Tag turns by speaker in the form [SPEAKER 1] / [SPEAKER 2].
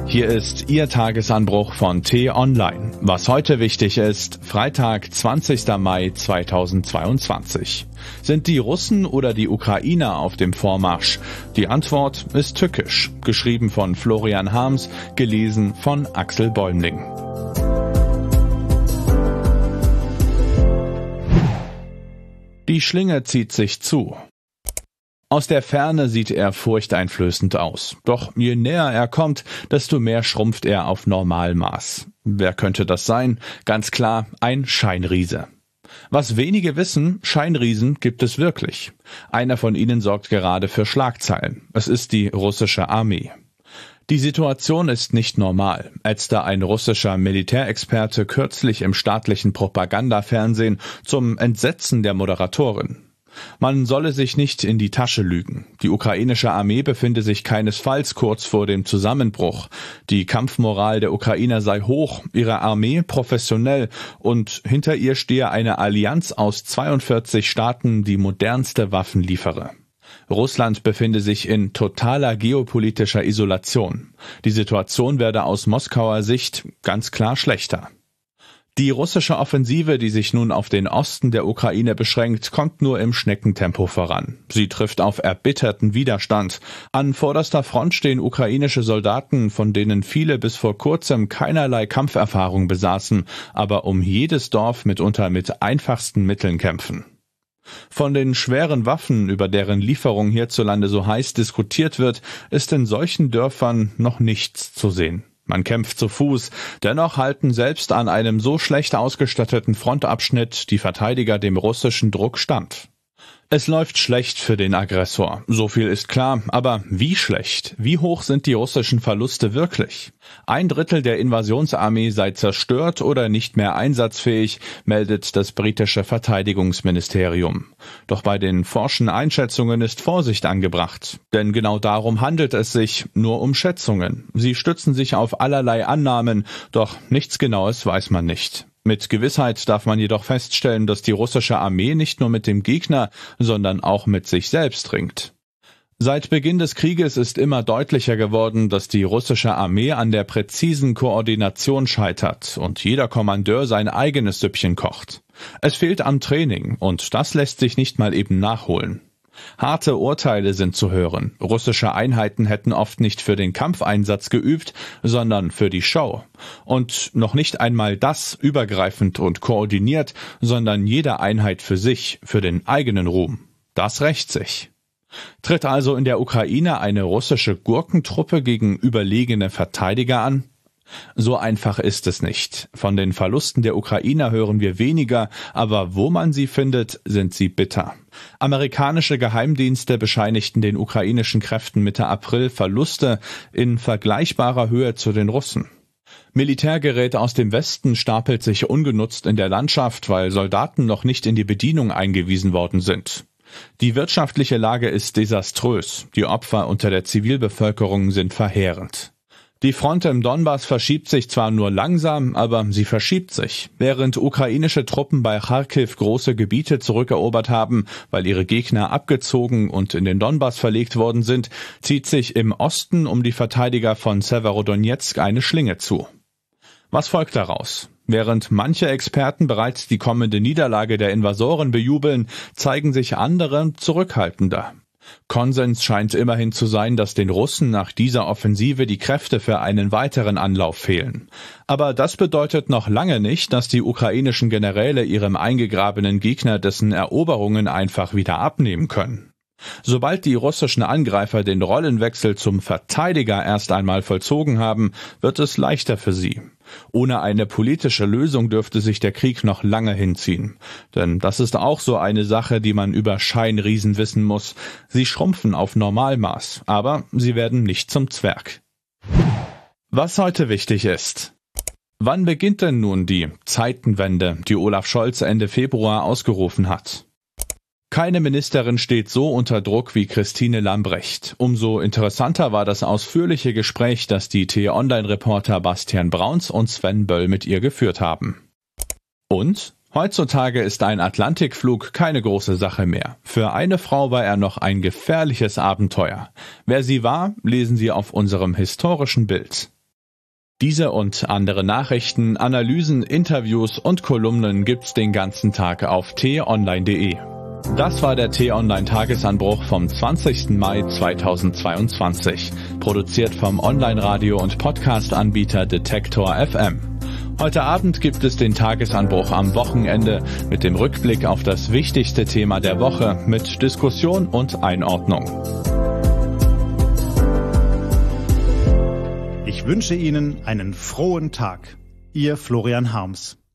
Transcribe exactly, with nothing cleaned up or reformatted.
[SPEAKER 1] Hier ist Ihr Tagesanbruch von T-Online. Was heute wichtig ist, Freitag, zwanzigster Mai zweitausendzweiundzwanzig. Sind die Russen oder die Ukrainer auf dem Vormarsch? Die Antwort ist tückisch. Geschrieben von Florian Harms, gelesen von Axel Bäumling. Die Schlinge zieht sich zu. Aus der Ferne sieht er furchteinflößend aus. Doch je näher er kommt, desto mehr schrumpft er auf Normalmaß. Wer könnte das sein? Ganz klar, ein Scheinriese. Was wenige wissen, Scheinriesen gibt es wirklich. Einer von ihnen sorgt gerade für Schlagzeilen. Es ist die russische Armee. Die Situation ist nicht normal, ätzte ein russischer Militärexperte kürzlich im staatlichen Propagandafernsehen zum Entsetzen der Moderatorin. Man solle sich nicht in die Tasche lügen. Die ukrainische Armee befinde sich keinesfalls kurz vor dem Zusammenbruch. Die Kampfmoral der Ukrainer sei hoch, ihre Armee professionell und hinter ihr stehe eine Allianz aus zweiundvierzig Staaten, die modernste Waffen liefere. Russland befinde sich in totaler geopolitischer Isolation. Die Situation werde aus Moskauer Sicht ganz klar schlechter. Die russische Offensive, die sich nun auf den Osten der Ukraine beschränkt, kommt nur im Schneckentempo voran. Sie trifft auf erbitterten Widerstand. An vorderster Front stehen ukrainische Soldaten, von denen viele bis vor kurzem keinerlei Kampferfahrung besaßen, aber um jedes Dorf mitunter mit einfachsten Mitteln kämpfen. Von den schweren Waffen, über deren Lieferung hierzulande so heiß diskutiert wird, ist in solchen Dörfern noch nichts zu sehen. Man kämpft zu Fuß, dennoch halten selbst an einem so schlecht ausgestatteten Frontabschnitt die Verteidiger dem russischen Druck stand. Es läuft schlecht für den Aggressor, so viel ist klar, aber wie schlecht? Wie hoch sind die russischen Verluste wirklich? Ein Drittel der Invasionsarmee sei zerstört oder nicht mehr einsatzfähig, meldet das britische Verteidigungsministerium. Doch bei den forschen Einschätzungen ist Vorsicht angebracht, denn genau darum handelt es sich, nur um Schätzungen. Sie stützen sich auf allerlei Annahmen, doch nichts Genaues weiß man nicht. Mit Gewissheit darf man jedoch feststellen, dass die russische Armee nicht nur mit dem Gegner, sondern auch mit sich selbst ringt. Seit Beginn des Krieges ist immer deutlicher geworden, dass die russische Armee an der präzisen Koordination scheitert und jeder Kommandeur sein eigenes Süppchen kocht. Es fehlt am Training und das lässt sich nicht mal eben nachholen. Harte Urteile sind zu hören. Russische Einheiten hätten oft nicht für den Kampfeinsatz geübt, sondern für die Show. Und noch nicht einmal das übergreifend und koordiniert, sondern jede Einheit für sich, für den eigenen Ruhm. Das rächt sich. Tritt also in der Ukraine eine russische Gurkentruppe gegen überlegene Verteidiger an? So einfach ist es nicht. Von den Verlusten der Ukrainer hören wir weniger, aber wo man sie findet, sind sie bitter. Amerikanische Geheimdienste bescheinigten den ukrainischen Kräften Mitte April Verluste in vergleichbarer Höhe zu den Russen. Militärgerät aus dem Westen stapelt sich ungenutzt in der Landschaft, weil Soldaten noch nicht in die Bedienung eingewiesen worden sind. Die wirtschaftliche Lage ist desaströs. Die Opfer unter der Zivilbevölkerung sind verheerend. Die Front im Donbass verschiebt sich zwar nur langsam, aber sie verschiebt sich. Während ukrainische Truppen bei Charkiw große Gebiete zurückerobert haben, weil ihre Gegner abgezogen und in den Donbass verlegt worden sind, zieht sich im Osten um die Verteidiger von Sewerodonezk eine Schlinge zu. Was folgt daraus? Während manche Experten bereits die kommende Niederlage der Invasoren bejubeln, zeigen sich andere zurückhaltender. Konsens scheint immerhin zu sein, dass den Russen nach dieser Offensive die Kräfte für einen weiteren Anlauf fehlen. Aber das bedeutet noch lange nicht, dass die ukrainischen Generäle ihrem eingegrabenen Gegner dessen Eroberungen einfach wieder abnehmen können. Sobald die russischen Angreifer den Rollenwechsel zum Verteidiger erst einmal vollzogen haben, wird es leichter für sie. Ohne eine politische Lösung dürfte sich der Krieg noch lange hinziehen. Denn das ist auch so eine Sache, die man über Scheinriesen wissen muss. Sie schrumpfen auf Normalmaß, aber sie werden nicht zum Zwerg. Was heute wichtig ist. Wann beginnt denn nun die Zeitenwende, die Olaf Scholz Ende Februar ausgerufen hat? Keine Ministerin steht so unter Druck wie Christine Lambrecht. Umso interessanter war das ausführliche Gespräch, das die T-Online-Reporter Bastian Brauns und Sven Böll mit ihr geführt haben. Und? Heutzutage ist ein Atlantikflug keine große Sache mehr. Für eine Frau war er noch ein gefährliches Abenteuer. Wer sie war, lesen Sie auf unserem historischen Bild. Diese und andere Nachrichten, Analysen, Interviews und Kolumnen gibt's den ganzen Tag auf t online punkt de. Das war der T-Online-Tagesanbruch vom zwanzigsten Mai zweitausendzweiundzwanzig, produziert vom Online-Radio- und Podcast-Anbieter Detektor F M. Heute Abend gibt es den Tagesanbruch am Wochenende mit dem Rückblick auf das wichtigste Thema der Woche mit Diskussion und Einordnung.
[SPEAKER 2] Ich wünsche Ihnen einen frohen Tag. Ihr Florian Harms.